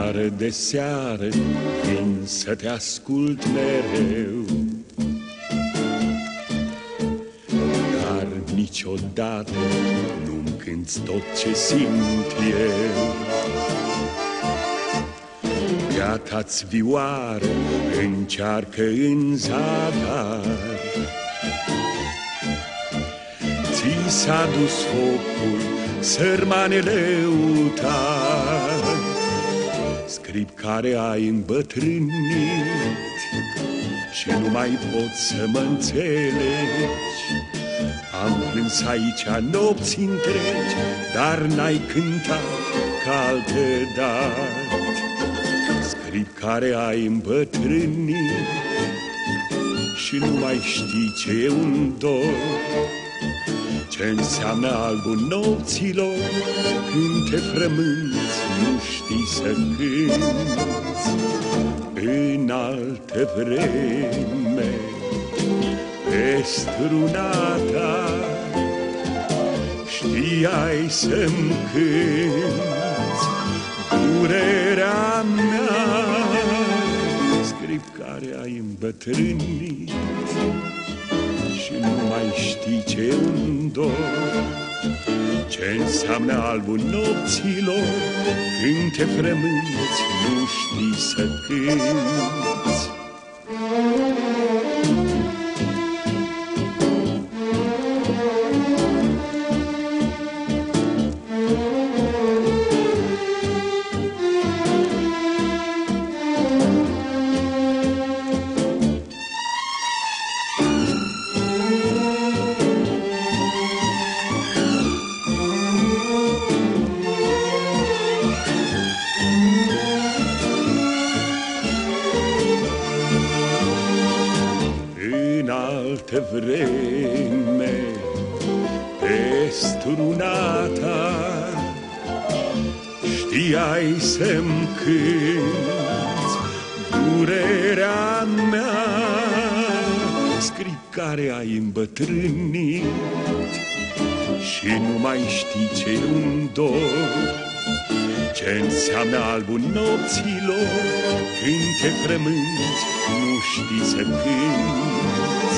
seară de seară vin să te ascult mereu, dar niciodată nu-mi cânti tot ce simt eu. Gata-ți vioară încearcă în zadar, ți s-a dus focul, sărmane lăutar. Scrip care ai îmbătrânit și nu mai poți să mă înțelegi. Am plâns aici nopți întregi, dar n-ai cântat ca altădată. Scrip care ai îmbătrânit și nu mai știi ce e un dor, ce înseamnă albul nopților când te frămânți, nu știi să cânți. În altă vreme, pe struna ta, știai să-mi cânți durerea mea. Scrip care ai îmbătrânit și nu mai știi ce e un dor, ce înseamnă albul nopților când te frămânți, nu știi să cânți. În altă vreme, pe struna ta, știai să-mi cânți durerea mea. Scrip care ai îmbătrânit și nu mai știi ce e un dor, ce înseamnă albul nopților când te frămânți, nu știi să cânti.